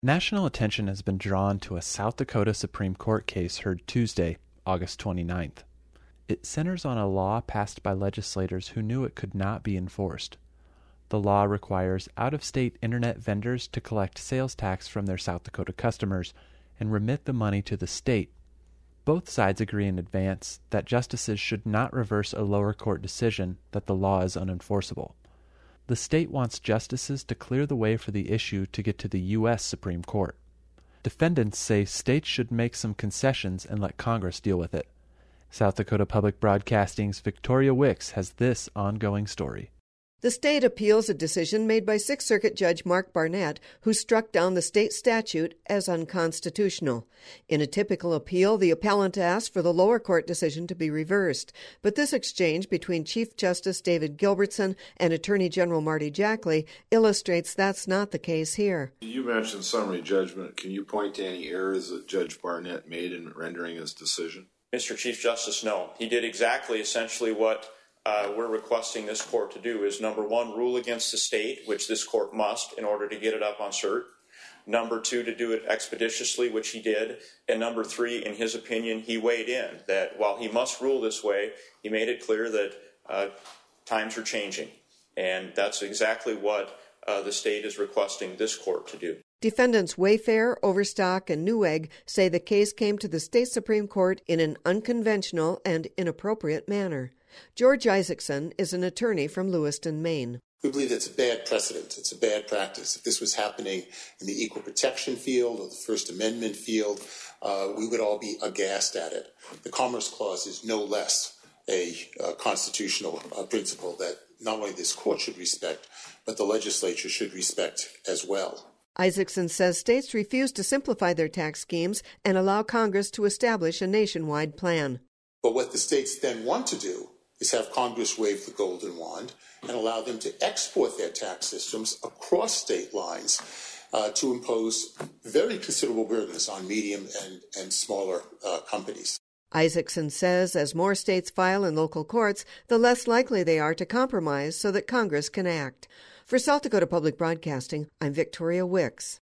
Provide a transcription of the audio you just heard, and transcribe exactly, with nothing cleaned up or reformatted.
National attention has been drawn to a South Dakota Supreme Court case heard Tuesday, August twenty-ninth. It centers on a law passed by legislators who knew it could not be enforced. The law requires out-of-state internet vendors to collect sales tax from their South Dakota customers and remit the money to the state. Both sides agree in advance that justices should not reverse a lower court decision that the law is unenforceable. The state wants justices to clear the way for the issue to get to the U S Supreme Court. Defendants say states should make some concessions and let Congress deal with it. South Dakota Public Broadcasting's Victoria Wicks has this ongoing story. The state appeals a decision made by Sixth Circuit Judge Mark Barnett, who struck down the state statute as unconstitutional. In a typical appeal, the appellant asked for the lower court decision to be reversed. But this exchange between Chief Justice David Gilbertson and Attorney General Marty Jackley illustrates that's not the case here. You mentioned summary judgment. Can you point to any errors that Judge Barnett made in rendering his decision? Mister Chief Justice, no. He did exactly essentially what Uh, we're requesting this court to do is, number one, rule against the state, which this court must in order to get it up on cert. Number two, to do it expeditiously, which he did. And number three, in his opinion, he weighed in that while he must rule this way, he made it clear that uh, times are changing. And that's exactly what uh, the state is requesting this court to do. Defendants Wayfair, Overstock, and Newegg say the case came to the state Supreme Court in an unconventional and inappropriate manner. George Isaacson is an attorney from Lewiston, Maine. We believe that's a bad precedent. It's a bad practice. If this was happening in the equal protection field or the First Amendment field, uh, we would all be aghast at it. The Commerce Clause is no less a uh, constitutional uh, principle that not only this court should respect, but the legislature should respect as well. Isaacson says states refuse to simplify their tax schemes and allow Congress to establish a nationwide plan. But what the states then want to do is have Congress wave the golden wand and allow them to export their tax systems across state lines uh, to impose very considerable burdens on medium and, and smaller uh, companies. Isaacson says as more states file in local courts, the less likely they are to compromise so that Congress can act. For South Dakota Public Broadcasting, I'm Victoria Wicks.